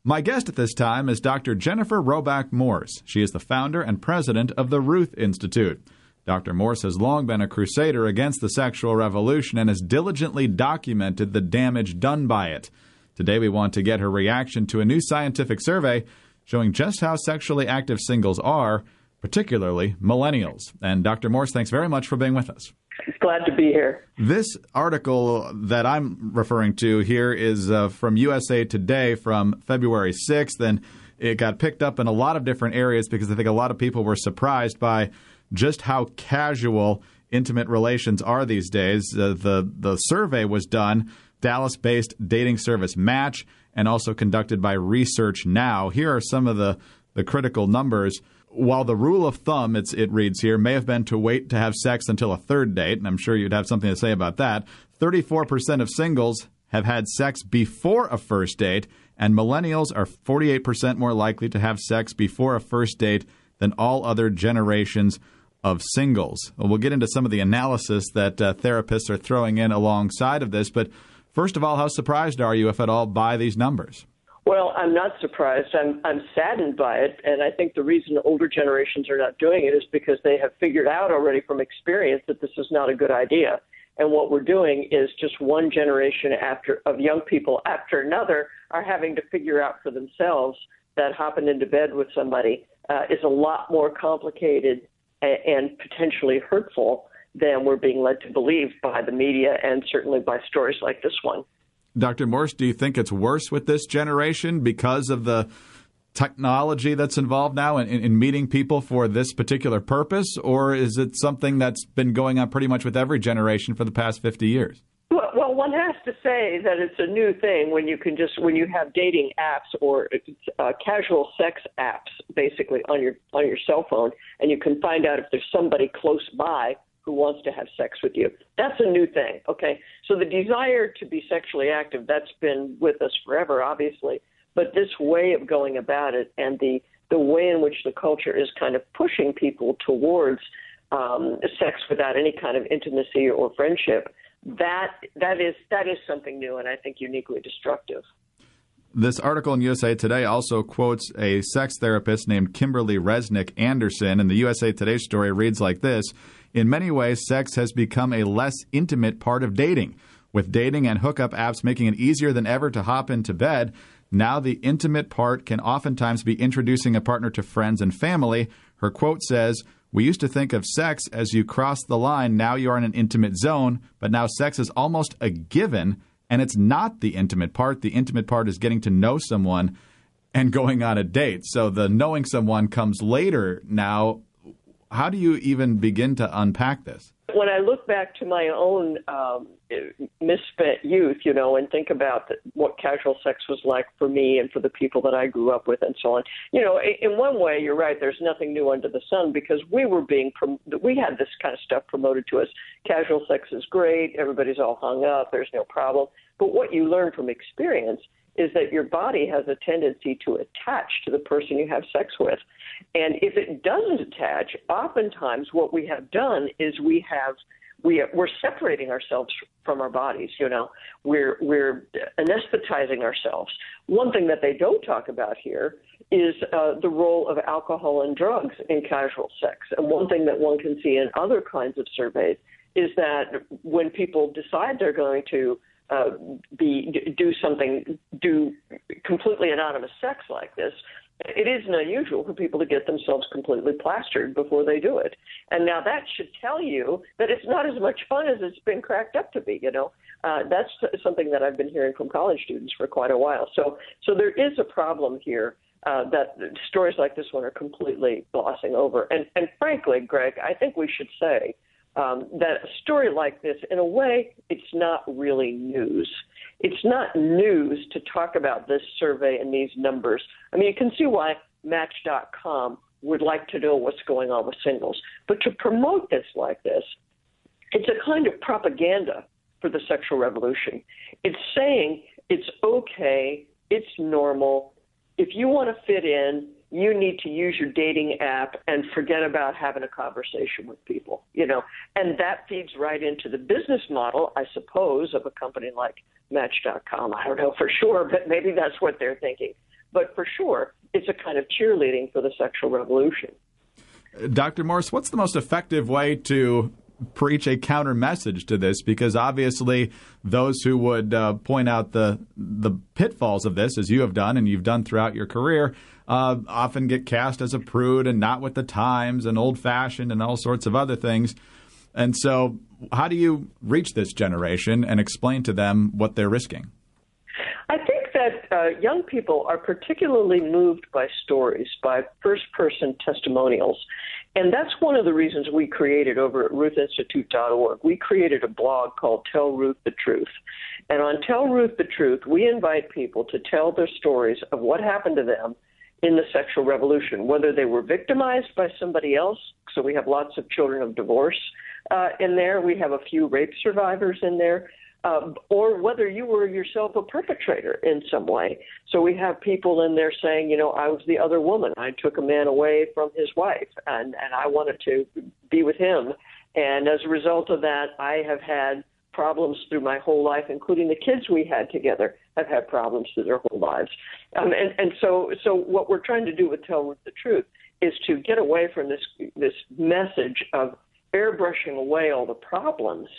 My guest at this time is Dr. Jennifer Roback Morse. She is the founder and president of the Ruth Institute. Dr. Morse has long been a crusader against the sexual revolution and has diligently documented the damage done by it. Today we want to get her reaction to a new scientific survey showing just how sexually active singles are, particularly millennials. And Dr. Morse, thanks very much for being with us. Glad to be here. This article that I'm referring to here is from USA Today from February 6th, and it got picked up in a lot of different areas because I think a lot of people were surprised by just how casual intimate relations are these days. The survey was done, Dallas-based dating service Match, and also conducted by Research Now. Here are some of the critical numbers. While the rule of thumb, it reads here, may have been to wait to have sex until a third date, and I'm sure you'd have something to say about that, 34% of singles have had sex before a first date, and millennials are 48% more likely to have sex before a first date than all other generations of singles. Well, we'll get into some of the analysis that therapists are throwing in alongside of this, but first of all, how surprised are you, if at all, by these numbers? Well, I'm not surprised. I'm saddened by it, and I think the reason older generations are not doing it is because they have figured out already from experience that this is not a good idea. And what we're doing is just one generation of young people after another are having to figure out for themselves that hopping into bed with somebody is a lot more complicated and potentially hurtful than we're being led to believe by the media and certainly by stories like this one. Dr. Morse, do you think it's worse with this generation because of the technology that's involved now in meeting people for this particular purpose, or is it something that's been going on pretty much with every generation for the past 50 years? Well, one has to say that it's a new thing when you have dating apps or casual sex apps basically on your cell phone, and you can find out if there's somebody close by who wants to have sex with you. That's a new thing, okay? So the desire to be sexually active, that's been with us forever, obviously. But this way of going about it and the way in which the culture is kind of pushing people towards sex without any kind of intimacy or friendship, that is something new and I think uniquely destructive. This article in USA Today also quotes a sex therapist named Kimberly Resnick Anderson, and the USA Today story reads like this: in many ways, sex has become a less intimate part of dating. With dating and hookup apps making it easier than ever to hop into bed, now the intimate part can oftentimes be introducing a partner to friends and family. Her quote says, "We used to think of sex as you cross the line, now you are in an intimate zone, but now sex is almost a given, and it's not the intimate part. The intimate part is getting to know someone and going on a date." So the knowing someone comes later now. How do you even begin to unpack this? When I look back to my own misspent youth, and think about what casual sex was like for me and for the people that I grew up with and so on, in one way, you're right, there's nothing new under the sun because we had this kind of stuff promoted to us. Casual sex is great. Everybody's all hung up. There's no problem. But what you learn from experience is that your body has a tendency to attach to the person you have sex with. And if it doesn't attach, oftentimes what we have done is we're separating ourselves from our bodies, We're anesthetizing ourselves. One thing that they don't talk about here is the role of alcohol and drugs in casual sex. And one thing that one can see in other kinds of surveys is that when people decide they're going to do completely anonymous sex like this, it isn't unusual for people to get themselves completely plastered before they do it. And now that should tell you that it's not as much fun as it's been cracked up to be, That's something that I've been hearing from college students for quite a while. So there is a problem here that stories like this one are completely glossing over. And frankly, Greg, I think we should say that a story like this, in a way, it's not really news. It's not news to talk about this survey and these numbers. I mean, you can see why Match.com would like to know what's going on with singles. But to promote this like this, it's a kind of propaganda for the sexual revolution. It's saying it's okay, it's normal. If you want to fit in, you need to use your dating app and forget about having a conversation with people, And that feeds right into the business model, I suppose, of a company like Match.com. I don't know for sure, but maybe that's what they're thinking. But for sure, it's a kind of cheerleading for the sexual revolution. Dr. Morse, what's the most effective way to preach a counter message to this? Because obviously those who would point out the pitfalls of this, as you have done and you've done throughout your career, often get cast as a prude and not with the times and old-fashioned and all sorts of other things. And so how do you reach this generation and explain to them what they're risking? I think that young people are particularly moved by stories, by first-person testimonials. And that's one of the reasons we created over at RuthInstitute.org. We created a blog called Tell Ruth the Truth. And on Tell Ruth the Truth, we invite people to tell their stories of what happened to them in the sexual revolution, whether they were victimized by somebody else. So we have lots of children of divorce in there. We have a few rape survivors in there. Or whether you were yourself a perpetrator in some way. So we have people in there saying, I was the other woman. I took a man away from his wife, and I wanted to be with him. And as a result of that, I have had problems through my whole life, including the kids we had together have had problems through their whole lives. And so what we're trying to do with Tell Ruth the Truth is to get away from this message of airbrushing away all the problems,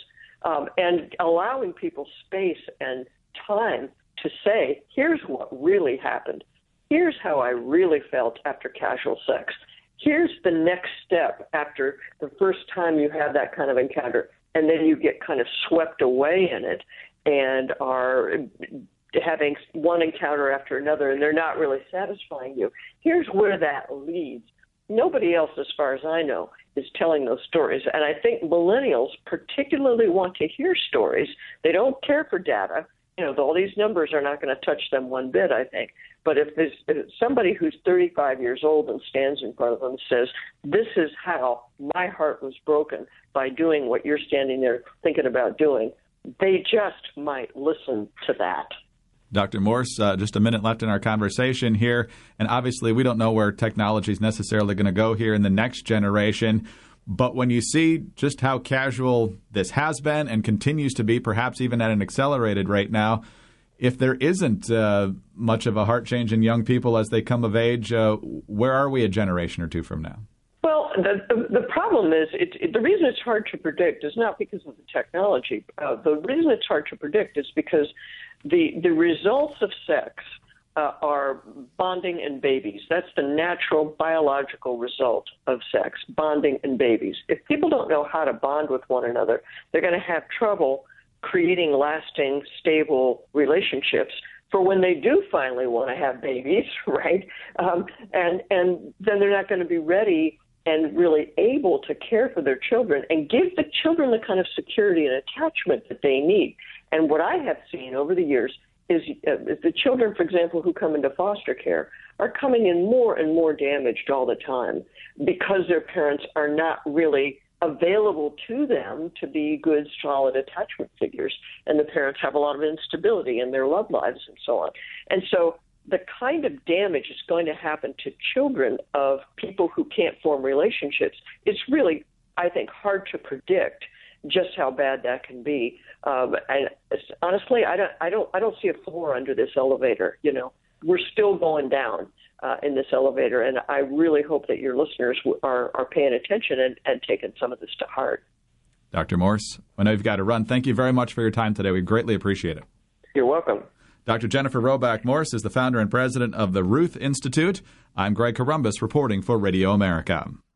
and allowing people space and time to say, here's what really happened. Here's how I really felt after casual sex. Here's the next step after the first time you have that kind of encounter, and then you get kind of swept away in it and are having one encounter after another, and they're not really satisfying you. Here's where that leads. Nobody else, as far as I know, is telling those stories. And I think millennials particularly want to hear stories. They don't care for data. All these numbers are not going to touch them one bit, I think. But if there's somebody who's 35 years old and stands in front of them and says, this is how my heart was broken by doing what you're standing there thinking about doing, they just might listen to that. Dr. Morse, just a minute left in our conversation here, and obviously we don't know where technology is necessarily going to go here in the next generation, but when you see just how casual this has been and continues to be, perhaps even at an accelerated rate now, if there isn't much of a heart change in young people as they come of age, where are we a generation or two from now? Well, the problem is the reason it's hard to predict is not because of the technology. The reason it's hard to predict is because the results of sex are bonding and babies. That's the natural biological result of sex, bonding and babies. If people don't know how to bond with one another, they're going to have trouble creating lasting, stable relationships for when they do finally want to have babies, right? And then they're not going to be ready and really able to care for their children and give the children the kind of security and attachment that they need. And what I have seen over the years is the children, for example, who come into foster care are coming in more and more damaged all the time because their parents are not really available to them to be good, solid attachment figures. And the parents have a lot of instability in their love lives and so on. And so the kind of damage is going to happen to children of people who can't form relationships. It's really, I think, hard to predict just how bad that can be. And honestly, I don't see a floor under this elevator. We're still going down in this elevator, and I really hope that your listeners are paying attention and taking some of this to heart. Dr. Morse, I know you've got to run. Thank you very much for your time today. We greatly appreciate it. You're welcome. Dr. Jennifer Roback Morse is the founder and president of the Ruth Institute. I'm Greg Corombos reporting for Radio America.